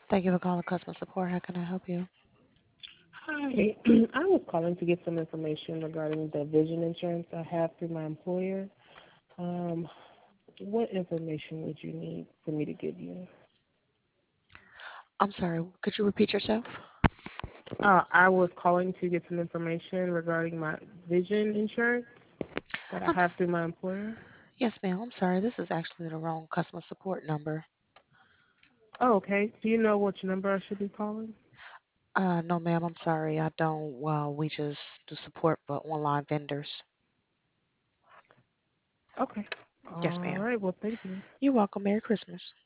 Thank you for calling customer support. How can I help you? Hi, I was calling to get some information regarding the vision insurance I have through my employer. Um, what information would you need for me to give you? I'm sorry, could you repeat yourself? I was calling to get some information regarding my vision insurance that I I'm have s- through my employer. yes, ma'am. I'm sorry. This is actually the wrong customer support number. Oh, okay. Do you know which number I should be calling? No, ma'am. I'm sorry. I don't. Well, we just do support for online vendors. Okay. Yes, All ma'am. right. Well, thank you. You're welcome. Merry Christmas.